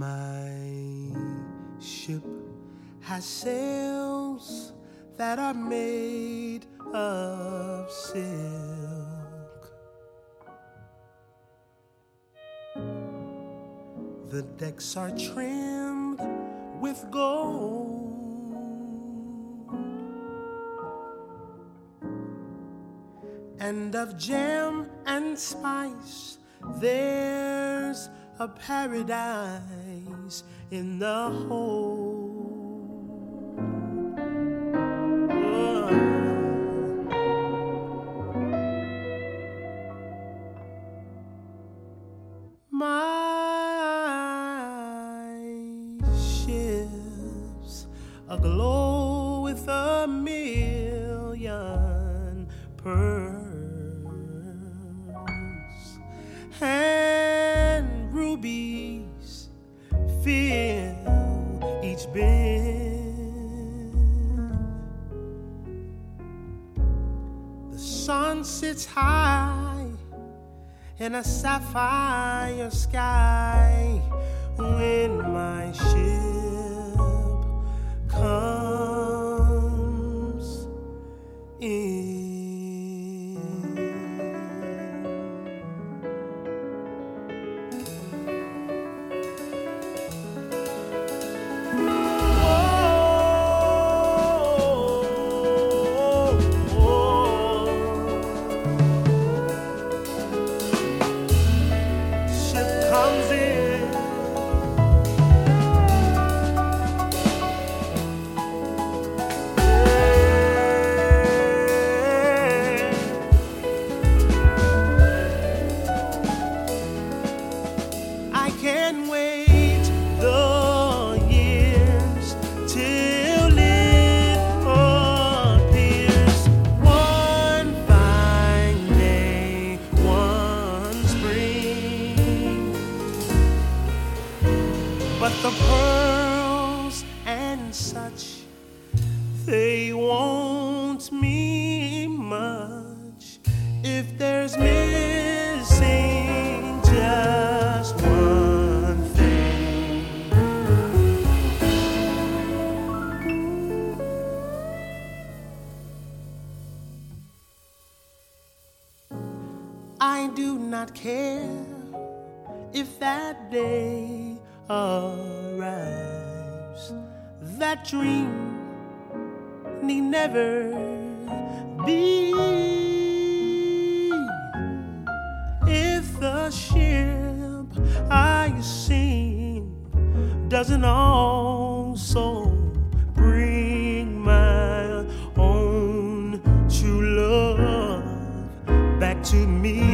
My ship has sails that are made of silk. The decks are trimmed with gold, and of jam and spice there's a paradise in the hold. My ship's aglow with a million pearls, and rubies fill each bend. The sun sits high in a sapphire sky when my ship comes in. But the pearls and such, they won't mean much if there's missing just one thing. I do not care if that day arrives. That dream need never be. If the ship I sing doesn't also bring my own true love back to me.